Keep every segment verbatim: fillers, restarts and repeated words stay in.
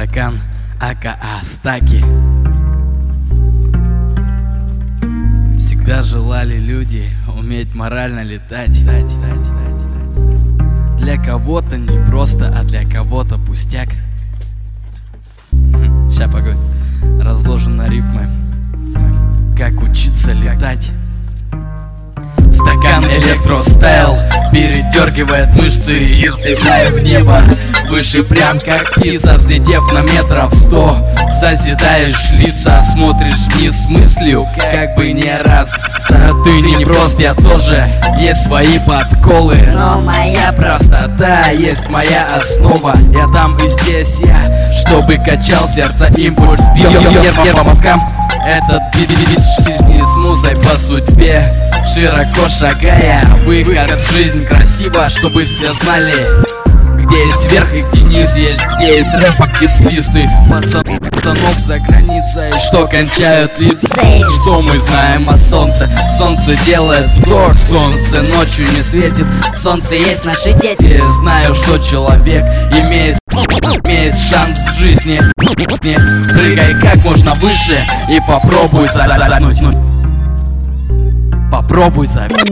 Стакан, ака Стаки. Всегда желали люди уметь морально летать. Для кого-то не просто, а для кого-то пустяк. Ща, погодь. Разложены рифмы. Как учиться летать. Стакан электростайл передергивает мышцы и взлетая в небо. Выше прям как птица, взлетев на метров сто. Созидаешь лица, смотришь вниз с мыслью, как бы не раз. Ты не прост, я тоже, есть свои подколы, но моя простота есть моя основа. Я там и здесь я, чтобы качал сердце импульс. Бьет по мозгам этот бит жизни с музой по судьбе. Широко шагая, выход в жизнь красиво, чтобы все знали, где есть верх и где низ есть, где есть рэп, а где свисты пацанов за границей, что кончают лица. Что мы знаем о солнце? Солнце делает вдох, солнце ночью не светит, солнце есть наши дети. Знаю, что человек имеет имеет шанс в жизни. Прыгай как можно выше и попробуй задать. Попробуй забить.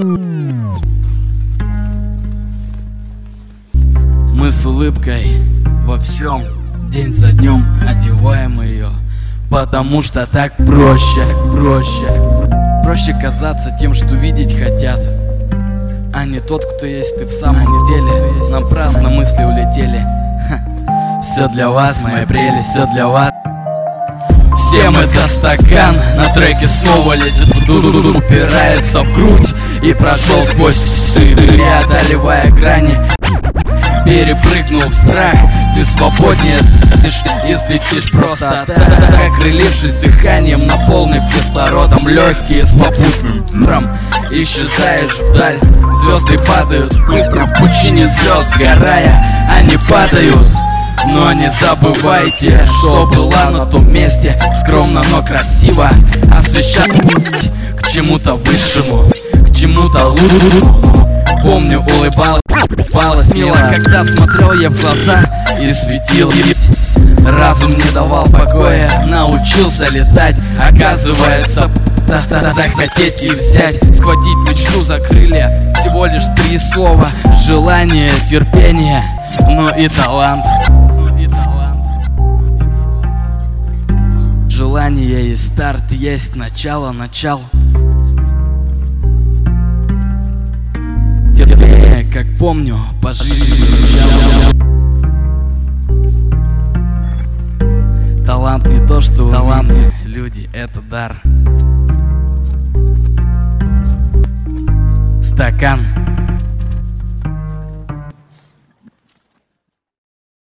Мы с улыбкой во всем, день за днем одеваем ее, потому что так проще, проще. Проще казаться тем, что видеть хотят, а не тот, кто есть ты в самом деле. Напрасно мысли улетели. Ха. Все для вас, моя прелесть, все для вас. Всем это стакан, на треке снова лезет в душу, упирается в грудь и прошел сквозь стыд, преодолевая грани. Перепрыгнул в страх, ты свободнее и взлетишь просто так, окрылившись дыханием, наполнив кислородом легкие с попутным ветром. Исчезаешь вдаль, звезды падают быстро в пучине звезд, сгорая, они падают. Но не забывайте, что была на том месте, скромно, но красиво освещать к чему-то высшему, к чему-то лучшему. Помню, улыбалась, улыбалась мило, когда смотрел я в глаза и светилась. Разум не давал покоя, научился летать. Оказывается, захотеть и взять, схватить мечту за крылья. Всего лишь три слова: желание, терпение, но и талант. Желание и старт есть начало, начал. Терпение, как помню, по жизни. Талант не то, что талант, люди, это дар. Стакан.